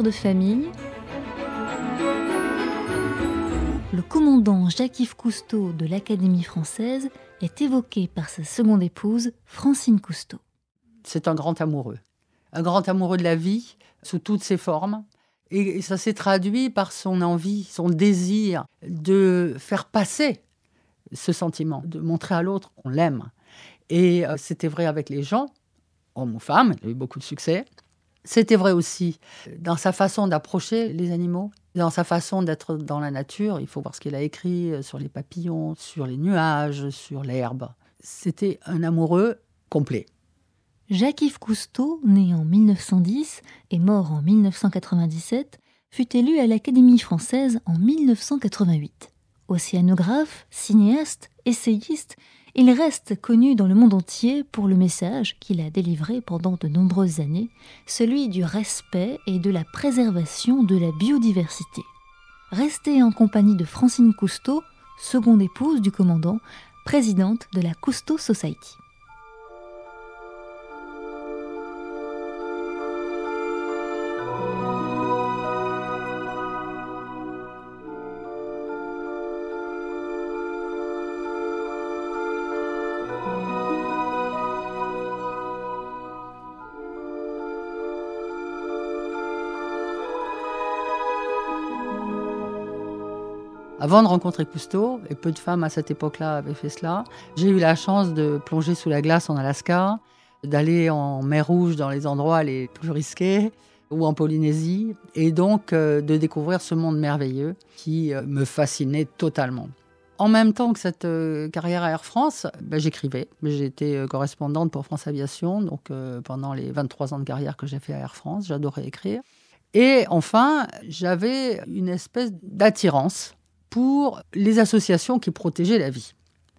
de famille, le commandant Jacques-Yves Cousteau de l'Académie française est évoqué par sa seconde épouse, Francine Cousteau. C'est un grand amoureux de la vie, sous toutes ses formes. Et ça s'est traduit par son envie, son désir de faire passer ce sentiment, de montrer à l'autre qu'on l'aime. Et c'était vrai avec les gens, hommes ou femmes, il a eu beaucoup de succès. C'était vrai aussi dans sa façon d'approcher les animaux, dans sa façon d'être dans la nature. Il faut voir ce qu'il a écrit sur les papillons, sur les nuages, sur l'herbe. C'était un amoureux complet. Jacques-Yves Cousteau, né en 1910 et mort en 1997, fut élu à l'Académie française en 1988. Océanographe, cinéaste, essayiste, il reste connu dans le monde entier pour le message qu'il a délivré pendant de nombreuses années, celui du respect et de la préservation de la biodiversité. Resté en compagnie de Francine Cousteau, seconde épouse du commandant, présidente de la Cousteau Society. Avant de rencontrer Cousteau, et peu de femmes à cette époque-là avaient fait cela, j'ai eu la chance de plonger sous la glace en Alaska, d'aller en mer Rouge dans les endroits les plus risqués, ou en Polynésie, et donc de découvrir ce monde merveilleux qui me fascinait totalement. En même temps que cette carrière à Air France, j'écrivais. J'étais correspondante pour France Aviation, donc pendant les 23 ans de carrière que j'ai fait à Air France, j'adorais écrire. Et enfin, j'avais une espèce d'attirance pour les associations qui protégeaient la vie.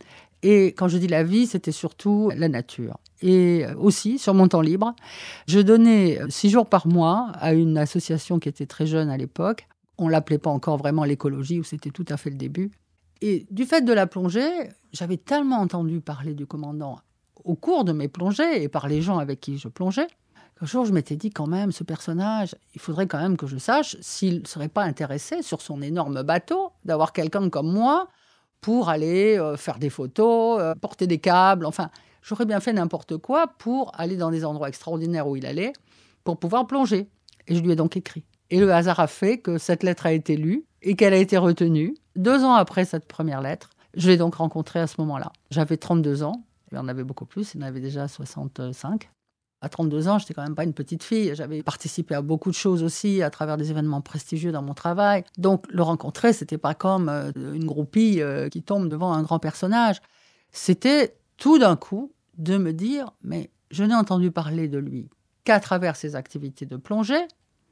Et quand je dis la vie, c'était surtout la nature. Et aussi, sur mon temps libre, je donnais 6 jours par mois à une association qui était très jeune à l'époque. On ne l'appelait pas encore vraiment l'écologie, où c'était tout à fait le début. Et du fait de la plongée, j'avais tellement entendu parler du commandant au cours de mes plongées et par les gens avec qui je plongeais, qu'un jour je m'étais dit quand même, ce personnage, il faudrait quand même que je sache s'il ne serait pas intéressé sur son énorme bateau d'avoir quelqu'un comme moi pour aller faire des photos, porter des câbles, enfin, j'aurais bien fait n'importe quoi pour aller dans des endroits extraordinaires où il allait, pour pouvoir plonger. Et je lui ai donc écrit. Et le hasard a fait que cette lettre a été lue et qu'elle a été retenue. 2 ans après cette première lettre, je l'ai donc rencontré à ce moment-là. J'avais 32 ans, il en avait beaucoup plus, il en avait déjà 65. À 32 ans, je n'étais quand même pas une petite fille. J'avais participé à beaucoup de choses aussi, à travers des événements prestigieux dans mon travail. Donc, le rencontrer, ce n'était pas comme une groupie qui tombe devant un grand personnage. C'était tout d'un coup de me dire, mais je n'ai entendu parler de lui qu'à travers ses activités de plongée.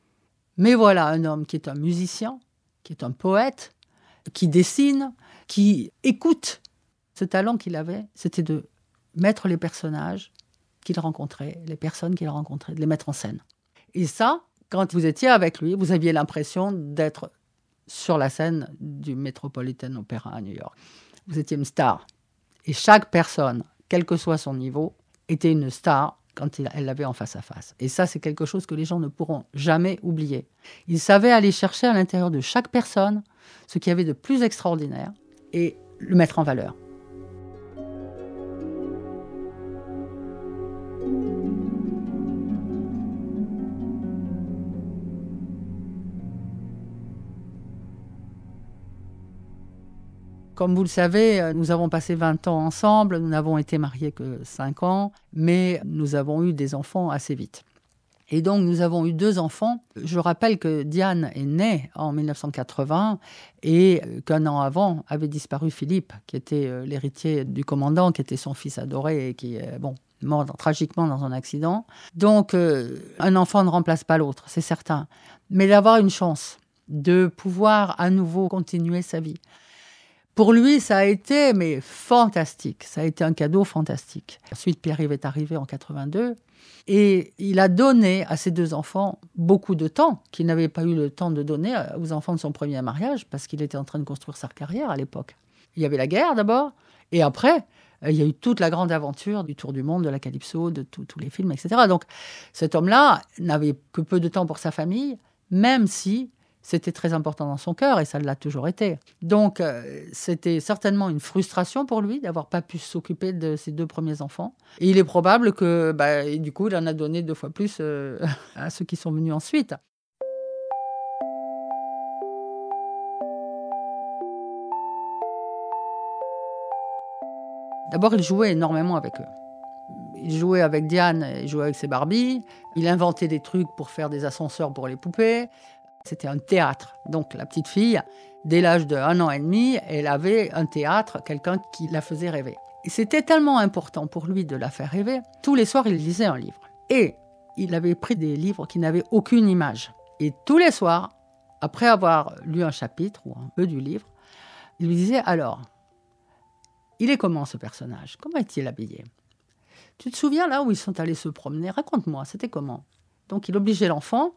Mais voilà un homme qui est un musicien, qui est un poète, qui dessine, qui écoute. Ce talent qu'il avait, c'était de mettre les personnages qu'il rencontrait, les personnes qu'il rencontrait, de les mettre en scène. Et ça, quand vous étiez avec lui, vous aviez l'impression d'être sur la scène du Metropolitan Opera à New York. Vous étiez une star. Et chaque personne, quel que soit son niveau, était une star quand elle l'avait en face à face. Et ça, c'est quelque chose que les gens ne pourront jamais oublier. Il savait aller chercher à l'intérieur de chaque personne ce qu'il y avait de plus extraordinaire et le mettre en valeur. Comme vous le savez, nous avons passé 20 ans ensemble, nous n'avons été mariés que 5 ans, mais nous avons eu des enfants assez vite. Et donc, nous avons eu 2 enfants. Je rappelle que Diane est née en 1980 et qu'1 an avant avait disparu Philippe, qui était l'héritier du commandant, qui était son fils adoré et qui est mort tragiquement dans un accident. Donc, un enfant ne remplace pas l'autre, c'est certain. Mais d'avoir une chance de pouvoir à nouveau continuer sa vie. Pour lui, ça a été fantastique. Ça a été un cadeau fantastique. Ensuite, Pierre-Yves est arrivé en 82 et il a donné à ses 2 enfants beaucoup de temps qu'il n'avait pas eu le temps de donner aux enfants de son premier mariage parce qu'il était en train de construire sa carrière à l'époque. Il y avait la guerre d'abord et après, il y a eu toute la grande aventure du Tour du monde, de la Calypso, de tous les films, etc. Donc cet homme-là n'avait que peu de temps pour sa famille, même si c'était très important dans son cœur et ça l'a toujours été. Donc, c'était certainement une frustration pour lui d'avoir pas pu s'occuper de ses 2 premiers enfants. Et il est probable que, du coup, il en a donné 2 fois plus à ceux qui sont venus ensuite. D'abord, il jouait énormément avec eux. Il jouait avec Diane, il jouait avec ses Barbies. Il inventait des trucs pour faire des ascenseurs pour les poupées. C'était un théâtre. Donc la petite fille, dès l'âge de 1 an et demi, elle avait un théâtre, quelqu'un qui la faisait rêver. Et c'était tellement important pour lui de la faire rêver. Tous les soirs, il lisait un livre. Et il avait pris des livres qui n'avaient aucune image. Et tous les soirs, après avoir lu un chapitre ou un peu du livre, il lui disait « Alors, il est comment ce personnage ? Comment est-il habillé ? Tu te souviens là où ils sont allés se promener ? Raconte-moi, c'était comment ?» Donc il obligeait l'enfant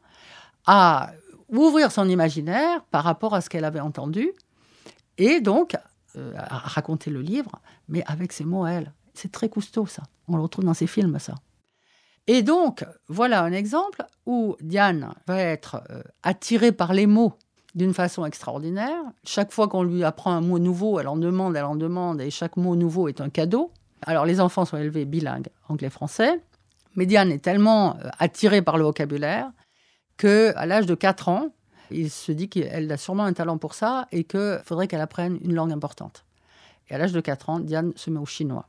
à ouvrir son imaginaire par rapport à ce qu'elle avait entendu et donc à raconter le livre, mais avec ses mots à elle. C'est très Cousteau, ça. On le retrouve dans ses films, ça. Et donc, voilà un exemple où Diane va être attirée par les mots d'une façon extraordinaire. Chaque fois qu'on lui apprend un mot nouveau, elle en demande, et chaque mot nouveau est un cadeau. Alors, les enfants sont élevés bilingues, anglais-français, mais Diane est tellement attirée par le vocabulaire qu'à l'âge de 4 ans, il se dit qu'elle a sûrement un talent pour ça et qu'il faudrait qu'elle apprenne une langue importante. Et à l'âge de 4 ans, Diane se met au chinois.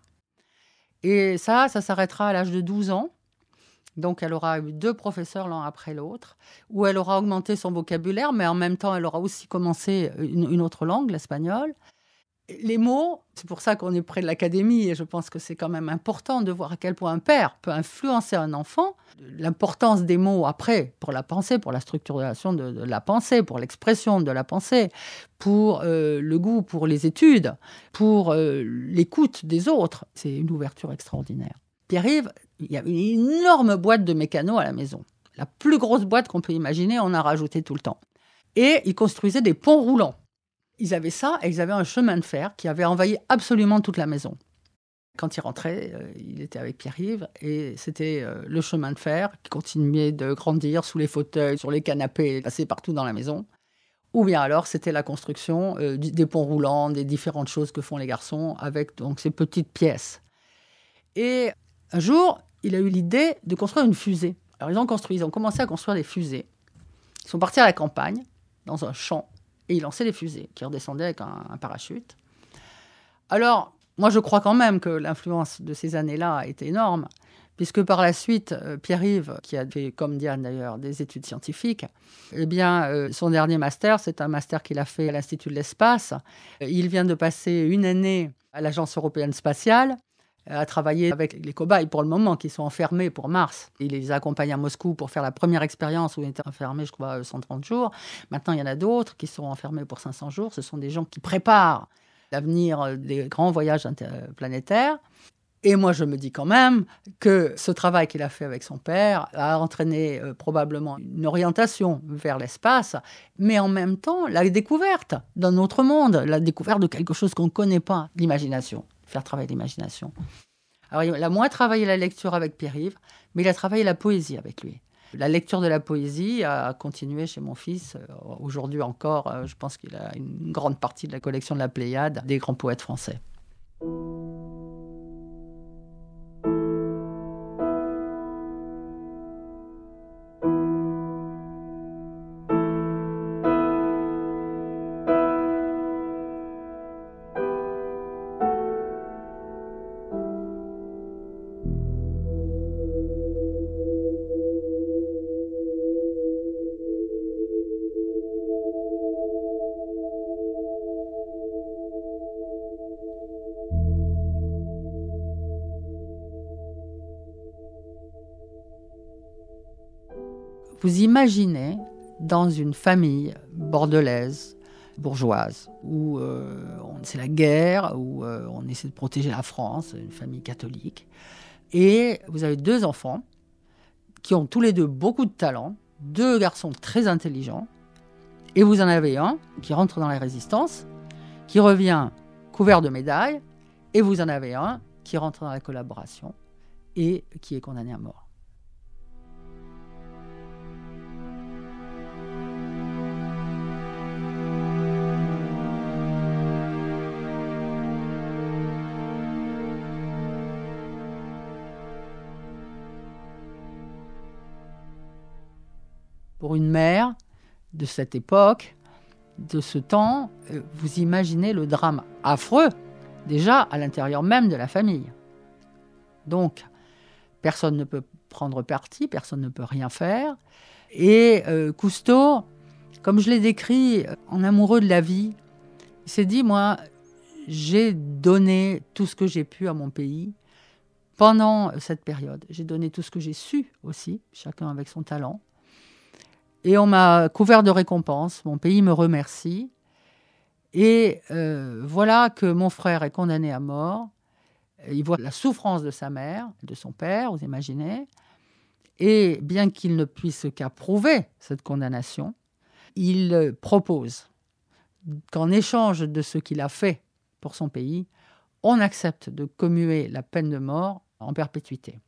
Et ça s'arrêtera à l'âge de 12 ans. Donc, elle aura eu 2 professeurs l'un après l'autre, où elle aura augmenté son vocabulaire, mais en même temps, elle aura aussi commencé une autre langue, l'espagnol. Les mots, c'est pour ça qu'on est près de l'académie, et je pense que c'est quand même important de voir à quel point un père peut influencer un enfant. L'importance des mots après, pour la pensée, pour la structuration de la pensée, pour l'expression de la pensée, pour le goût, pour les études, pour l'écoute des autres. C'est une ouverture extraordinaire. Pierre-Yves, il y a une énorme boîte de mécano à la maison. La plus grosse boîte qu'on peut imaginer, on a rajouté tout le temps. Et il construisait des ponts roulants. Ils avaient ça et ils avaient un chemin de fer qui avait envahi absolument toute la maison. Quand il rentrait, il était avec Pierre-Yves et c'était le chemin de fer qui continuait de grandir sous les fauteuils, sur les canapés, passer partout dans la maison. Ou bien alors, c'était la construction des ponts roulants, des différentes choses que font les garçons avec donc, ces petites pièces. Et un jour, il a eu l'idée de construire une fusée. Alors, ils ont commencé à construire des fusées. Ils sont partis à la campagne, dans un champ, et ils lançaient des fusées qui redescendaient avec un parachute. Alors, moi, je crois quand même que l'influence de ces années-là est énorme, puisque par la suite, Pierre-Yves, qui a fait, comme Diane d'ailleurs, des études scientifiques, son dernier master, c'est un master qu'il a fait à l'Institut de l'Espace. Il vient de passer une année à l'Agence européenne spatiale, à travailler avec les cobayes pour le moment, qui sont enfermés pour Mars. Il les a accompagnés à Moscou pour faire la première expérience où ils étaient enfermés, je crois, 130 jours. Maintenant, il y en a d'autres qui sont enfermés pour 500 jours. Ce sont des gens qui préparent l'avenir des grands voyages interplanétaires. Et moi, je me dis quand même que ce travail qu'il a fait avec son père a entraîné probablement une orientation vers l'espace, mais en même temps, la découverte d'un autre monde, la découverte de quelque chose qu'on ne connaît pas, l'imagination. Faire travailler l'imagination. Alors, il a moins travaillé la lecture avec Pierre-Yves, mais il a travaillé la poésie avec lui. La lecture de la poésie a continué chez mon fils. Aujourd'hui encore, je pense qu'il a une grande partie de la collection de la Pléiade des grands poètes français. Vous imaginez dans une famille bordelaise, bourgeoise, où c'est la guerre, où on essaie de protéger la France, une famille catholique, et vous avez 2 enfants qui ont tous les 2 beaucoup de talent, 2 garçons très intelligents, et vous en avez un qui rentre dans la résistance, qui revient couvert de médailles, et vous en avez un qui rentre dans la collaboration et qui est condamné à mort. Pour une mère de cette époque, de ce temps, vous imaginez le drame affreux, déjà à l'intérieur même de la famille. Donc, personne ne peut prendre parti, personne ne peut rien faire. Et Cousteau, comme je l'ai décrit, en amoureux de la vie, il s'est dit, moi, j'ai donné tout ce que j'ai pu à mon pays pendant cette période. J'ai donné tout ce que j'ai su aussi, chacun avec son talent. Et on m'a couvert de récompenses. Mon pays me remercie. Et voilà que mon frère est condamné à mort. Il voit la souffrance de sa mère, de son père, vous imaginez. Et bien qu'il ne puisse qu'approuver cette condamnation, il propose qu'en échange de ce qu'il a fait pour son pays, on accepte de commuer la peine de mort en perpétuité.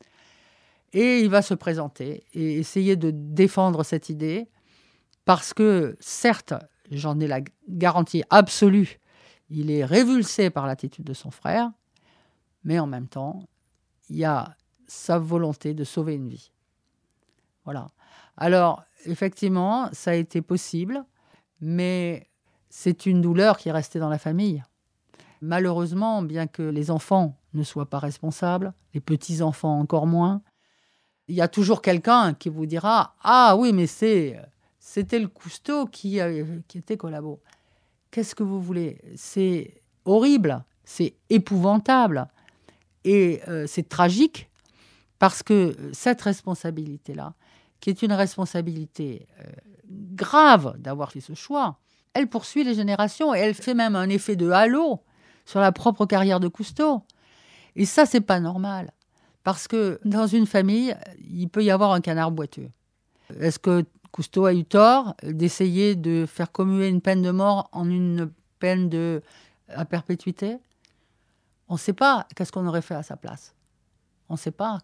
Et il va se présenter et essayer de défendre cette idée parce que, certes, j'en ai la garantie absolue, il est révulsé par l'attitude de son frère, mais en même temps, il y a sa volonté de sauver une vie. Voilà. Alors, effectivement, ça a été possible, mais c'est une douleur qui est restée dans la famille. Malheureusement, bien que les enfants ne soient pas responsables, les petits-enfants encore moins, il y a toujours quelqu'un qui vous dira « Ah oui, mais c'était le Cousteau qui était collabo. » Qu'est-ce que vous voulez ? C'est horrible, c'est épouvantable et c'est tragique parce que cette responsabilité-là, qui est une responsabilité grave d'avoir fait ce choix, elle poursuit les générations et elle fait même un effet de halo sur la propre carrière de Cousteau. Et ça, c'est pas normal. Parce que dans une famille, il peut y avoir un canard boiteux. Est-ce que Cousteau a eu tort d'essayer de faire commuer une peine de mort en une peine à perpétuité ? On ne sait pas qu'est-ce qu'on aurait fait à sa place. On ne sait pas.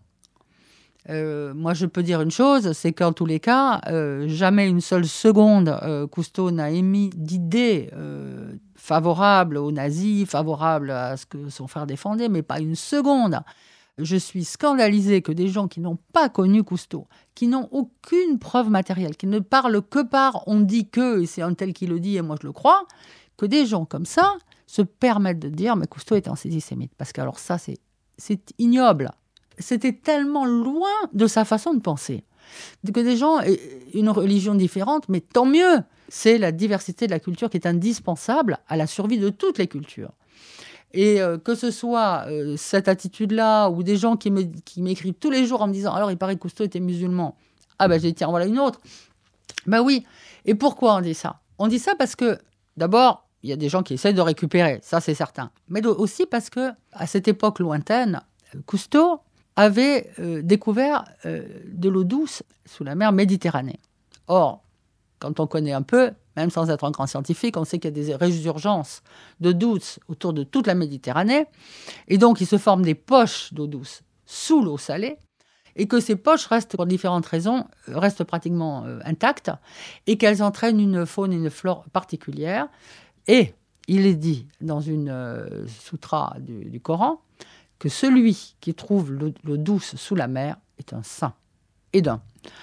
Moi, je peux dire une chose, c'est qu'en tous les cas, jamais une seule seconde, Cousteau n'a émis d'idées favorables aux nazis, favorables à ce que son frère défendait, mais pas une seconde. Je suis scandalisée que des gens qui n'ont pas connu Cousteau, qui n'ont aucune preuve matérielle, qui ne parlent que par « on dit que », et c'est un tel qui le dit et moi je le crois, que des gens comme ça se permettent de dire « mais Cousteau était antisémite ». Parce que alors ça, c'est ignoble. C'était tellement loin de sa façon de penser que des gens aient une religion différente, mais tant mieux. C'est la diversité de la culture qui est indispensable à la survie de toutes les cultures. Et que ce soit cette attitude-là ou des gens qui m'écrivent tous les jours en me disant « alors il paraît que Cousteau était musulman ». Ah ben je dis « tiens, voilà une autre ». Ben oui. Et pourquoi on dit ça ? On dit ça parce que, d'abord, il y a des gens qui essaient de récupérer, ça c'est certain. Mais aussi parce que à cette époque lointaine, Cousteau avait découvert de l'eau douce sous la mer Méditerranée. Or, quand on connaît un peu, même sans être un grand scientifique, on sait qu'il y a des résurgences d'eau douce autour de toute la Méditerranée. Et donc, il se forme des poches d'eau douce sous l'eau salée. Et que ces poches restent, pour différentes raisons, restent pratiquement intactes. Et qu'elles entraînent une faune et une flore particulières. Et il est dit dans une sutra du Coran que celui qui trouve l'eau douce sous la mer est un saint. Et d'un.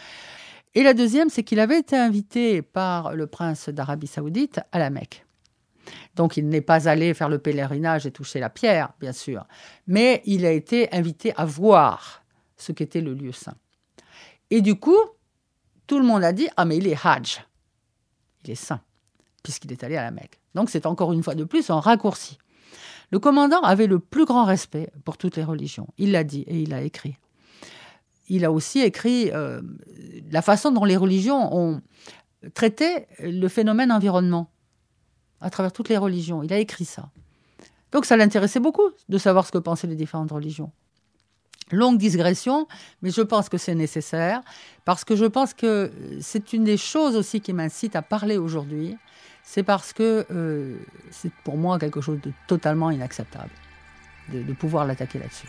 Et la deuxième, c'est qu'il avait été invité par le prince d'Arabie Saoudite à la Mecque. Donc, il n'est pas allé faire le pèlerinage et toucher la pierre, bien sûr. Mais il a été invité à voir ce qu'était le lieu saint. Et du coup, tout le monde a dit « Ah, mais il est hajj. Il est saint, puisqu'il est allé à la Mecque. » Donc, c'est encore une fois de plus un raccourci. Le commandant avait le plus grand respect pour toutes les religions. Il l'a dit et il l'a écrit. Il a aussi écrit la façon dont les religions ont traité le phénomène environnement à travers toutes les religions. Il a écrit ça. Donc ça l'intéressait beaucoup de savoir ce que pensaient les différentes religions. Longue digression, mais je pense que c'est nécessaire parce que je pense que c'est une des choses aussi qui m'incite à parler aujourd'hui. C'est parce que c'est pour moi quelque chose de totalement inacceptable de pouvoir l'attaquer là-dessus.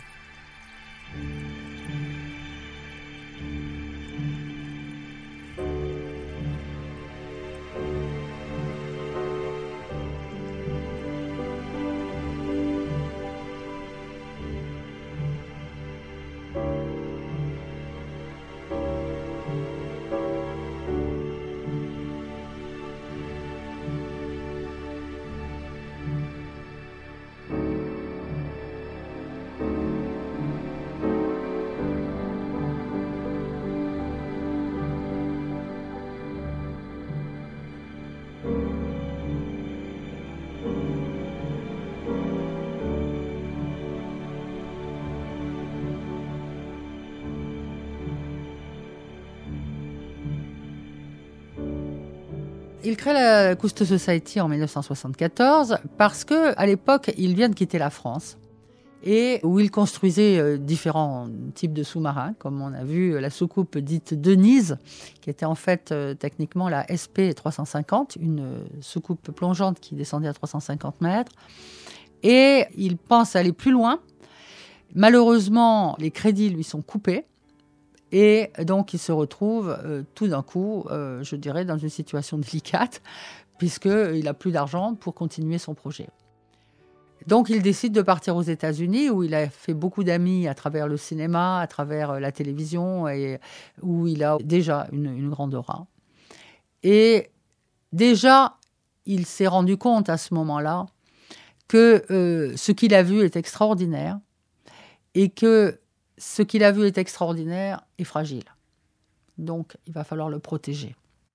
il crée la Cousteau Society en 1974 parce qu'à l'époque, il vient de quitter la France et où il construisait différents types de sous-marins, comme on a vu la soucoupe dite Denise, qui était en fait techniquement la SP 350, une soucoupe plongeante qui descendait à 350 mètres. Et il pense aller plus loin. Malheureusement, les crédits lui sont coupés. Et donc, il se retrouve tout d'un coup, je dirais, dans une situation délicate, puisqu'il n'a plus d'argent pour continuer son projet. Donc, il décide de partir aux États-Unis, où il a fait beaucoup d'amis à travers le cinéma, à travers la télévision, et où il a déjà une grande aura. Et déjà, il s'est rendu compte à ce moment-là que ce qu'il a vu est extraordinaire et que ce qu'il a vu est extraordinaire et fragile. Donc, il va falloir le protéger.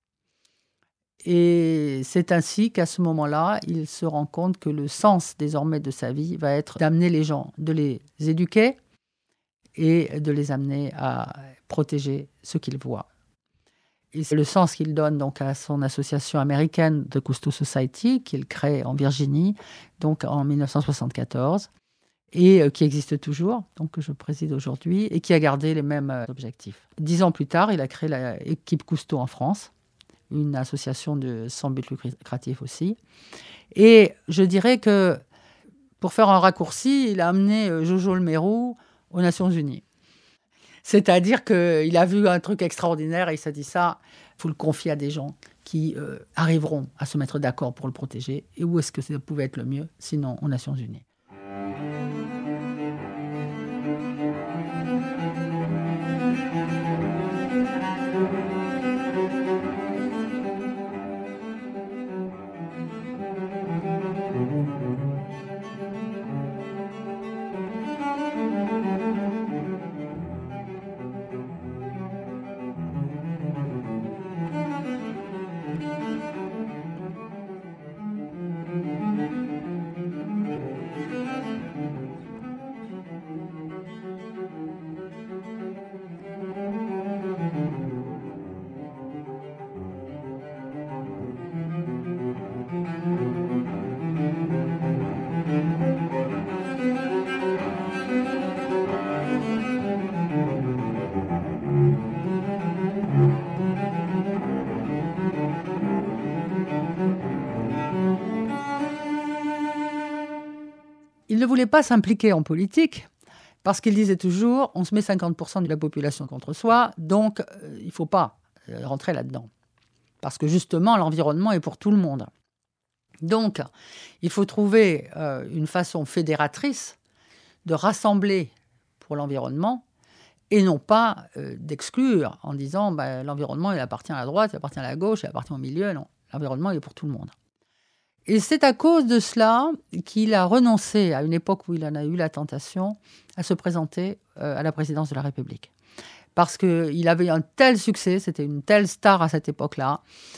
Et c'est ainsi qu'à ce moment-là, il se rend compte que le sens désormais de sa vie va être d'amener les gens, de les éduquer et de les amener à protéger ce qu'ils voient. Et c'est le sens qu'il donne donc à son association américaine de Cousteau Society, qu'il crée en Virginie, donc en 1974, et qui existe toujours, donc que je préside aujourd'hui, et qui a gardé les mêmes objectifs. 10 ans plus tard, il a créé l'équipe Cousteau en France, une association sans but lucratif aussi. Et je dirais que, pour faire un raccourci, il a amené Jojo le Mérou aux Nations Unies. C'est-à-dire qu'il a vu un truc extraordinaire et il s'est dit ça, il faut le confier à des gens qui arriveront à se mettre d'accord pour le protéger. Et où est-ce que ça pouvait être le mieux, sinon aux Nations Unies. Il ne voulait pas s'impliquer en politique parce qu'il disait toujours on se met 50% de la population contre soi, donc il ne faut pas rentrer là-dedans. Parce que justement, l'environnement est pour tout le monde. Donc, il faut trouver une façon fédératrice de rassembler pour l'environnement et non pas d'exclure en disant l'environnement, il appartient à la droite, il appartient à la gauche, il appartient au milieu. Non, l'environnement, il est pour tout le monde. Et c'est à cause de cela qu'il a renoncé, à une époque où il en a eu la tentation, à se présenter à la présidence de la République. Parce qu'il avait un tel succès, c'était une telle star à cette époque-là,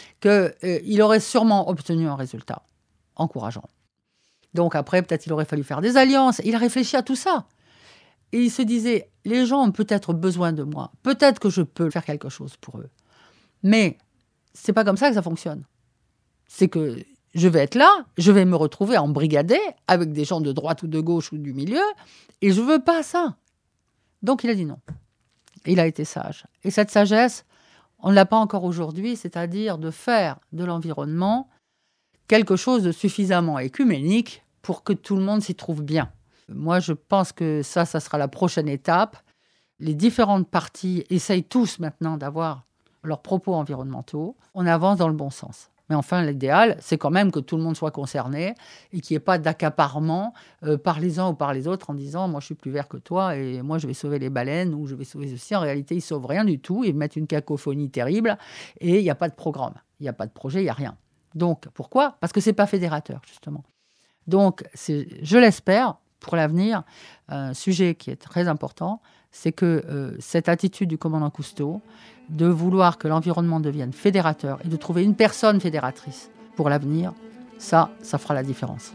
qu'il aurait sûrement obtenu un résultat encourageant. Donc après, peut-être il aurait fallu faire des alliances. Il a réfléchi à tout ça. Et il se disait, les gens ont peut-être besoin de moi. Peut-être que je peux faire quelque chose pour eux. Mais c'est pas comme ça que ça fonctionne. C'est que je vais être là, je vais me retrouver embrigadé avec des gens de droite ou de gauche ou du milieu, et je veux pas ça. Donc il a dit non. Il a été sage. Et cette sagesse, on ne l'a pas encore aujourd'hui, c'est-à-dire de faire de l'environnement quelque chose de suffisamment écuménique pour que tout le monde s'y trouve bien. Moi, je pense que ça sera la prochaine étape. Les différentes parties essayent tous maintenant d'avoir leurs propos environnementaux. On avance dans le bon sens. Mais enfin, l'idéal, c'est quand même que tout le monde soit concerné et qu'il n'y ait pas d'accaparement par les uns ou par les autres en disant « moi, je suis plus vert que toi et moi, je vais sauver les baleines ou je vais sauver ceci ». En réalité, ils ne sauvent rien du tout. Ils mettent une cacophonie terrible et il n'y a pas de programme. Il n'y a pas de projet, il n'y a rien. Donc, pourquoi ? Parce que ce n'est pas fédérateur, justement. Donc, je l'espère, pour l'avenir, un sujet qui est très important, c'est que cette attitude du commandant Cousteau de vouloir que l'environnement devienne fédérateur et de trouver une personne fédératrice pour l'avenir, ça fera la différence.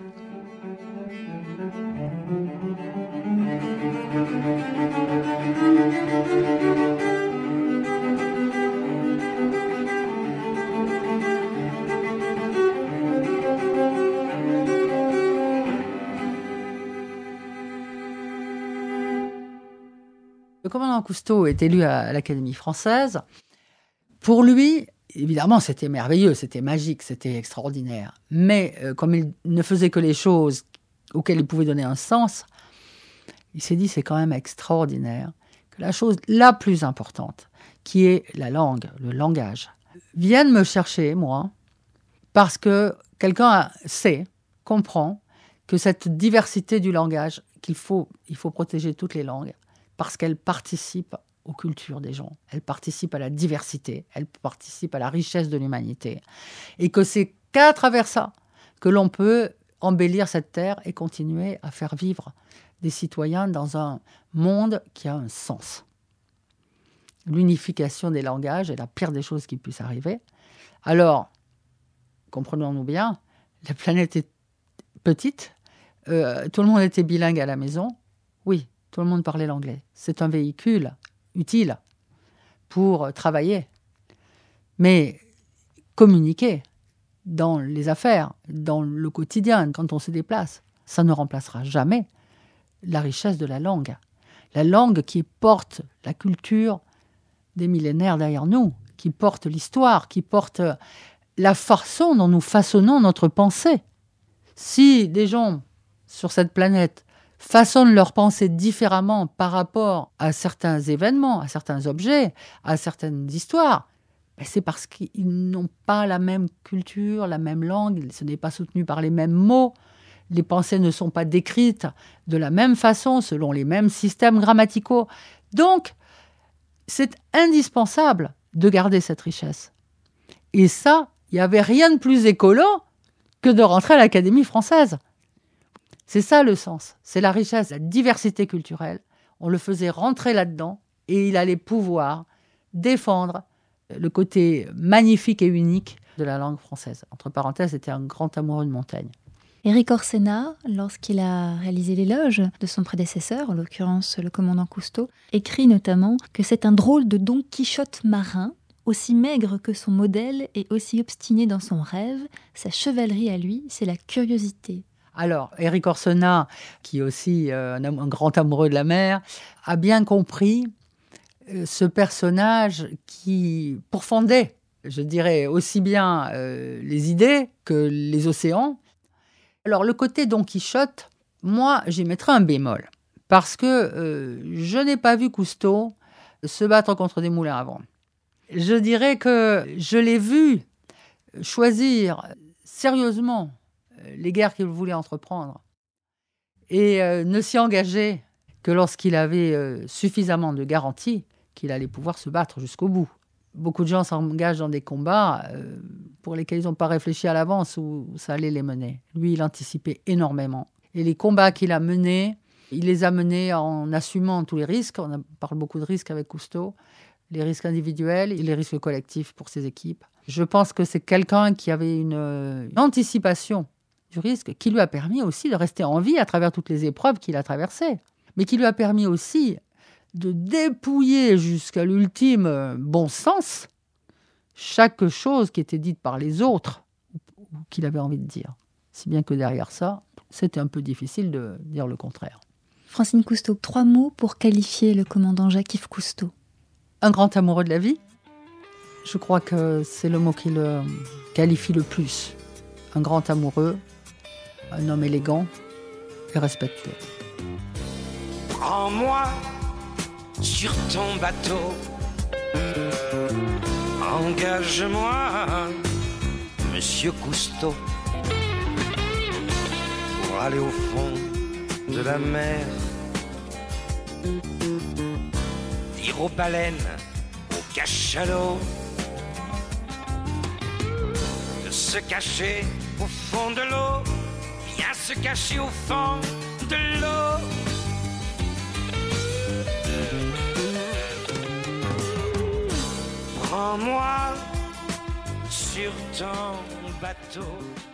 commandant Cousteau est élu à l'Académie française. Pour lui, évidemment, c'était merveilleux, c'était magique, c'était extraordinaire. Mais comme il ne faisait que les choses auxquelles il pouvait donner un sens, il s'est dit c'est quand même extraordinaire que la chose la plus importante, qui est la langue, le langage, vienne me chercher, moi, parce que quelqu'un sait, comprend que cette diversité du langage, il faut protéger toutes les langues, parce qu'elles participent aux cultures des gens, elles participent à la diversité, elles participent à la richesse de l'humanité. Et que c'est qu'à travers ça que l'on peut embellir cette terre et continuer à faire vivre des citoyens dans un monde qui a un sens. L'unification des langages est la pire des choses qui puissent arriver. Alors, comprenons-nous bien, la planète est petite, tout le monde était bilingue à la maison. Oui, tout le monde parlait l'anglais. C'est un véhicule utile pour travailler. Mais communiquer dans les affaires, dans le quotidien, quand on se déplace, ça ne remplacera jamais la richesse de la langue. La langue qui porte la culture des millénaires derrière nous, qui porte l'histoire, qui porte la façon dont nous façonnons notre pensée. Si des gens sur cette planète façonnent leur pensée différemment par rapport à certains événements, à certains objets, à certaines histoires, c'est parce qu'ils n'ont pas la même culture, la même langue, ce n'est pas soutenu par les mêmes mots, les pensées ne sont pas décrites de la même façon, selon les mêmes systèmes grammaticaux. Donc, c'est indispensable de garder cette richesse. Et ça, il n'y avait rien de plus écolo que de rentrer à l'Académie française. C'est ça le sens, c'est la richesse, la diversité culturelle. On le faisait rentrer là-dedans et il allait pouvoir défendre le côté magnifique et unique de la langue française. Entre parenthèses, c'était un grand amoureux de Montaigne. Éric Orsena, lorsqu'il a réalisé l'éloge de son prédécesseur, en l'occurrence le commandant Cousteau, écrit notamment que c'est un drôle de Don Quichotte marin, aussi maigre que son modèle et aussi obstiné dans son rêve. Sa chevalerie à lui, c'est la curiosité. Alors, Éric Orsena, qui est aussi un grand amoureux de la mer, a bien compris ce personnage qui pourfendait, je dirais, aussi bien les idées que les océans. Alors, le côté Don Quichotte, moi, j'y mettrais un bémol. Parce que je n'ai pas vu Cousteau se battre contre des moulins à vent. Je dirais que je l'ai vu choisir sérieusement les guerres qu'il voulait entreprendre et ne s'y engager que lorsqu'il avait suffisamment de garanties qu'il allait pouvoir se battre jusqu'au bout. Beaucoup de gens s'engagent dans des combats pour lesquels ils n'ont pas réfléchi à l'avance où ça allait les mener. Lui, il anticipait énormément. Et les combats qu'il a menés, il les a menés en assumant tous les risques. On parle beaucoup de risques avec Cousteau, les risques individuels et les risques collectifs pour ses équipes. Je pense que c'est quelqu'un qui avait une anticipation du risque qui lui a permis aussi de rester en vie à travers toutes les épreuves qu'il a traversées, mais qui lui a permis aussi de dépouiller jusqu'à l'ultime bon sens chaque chose qui était dite par les autres ou qu'il avait envie de dire. Si bien que derrière ça, c'était un peu difficile de dire le contraire. Francine Cousteau, 3 mots pour qualifier le commandant Jacques-Yves Cousteau. Un grand amoureux de la vie. Je crois que c'est le mot qui le qualifie le plus. Un grand amoureux, un homme élégant et respectueux. Prends-moi sur ton bateau, engage-moi, Monsieur Cousteau, pour aller au fond de la mer, dire aux baleines, aux cachalots, de se cacher au fond de l'eau, bien se cacher au fond de l'eau. Prends-moi sur ton bateau.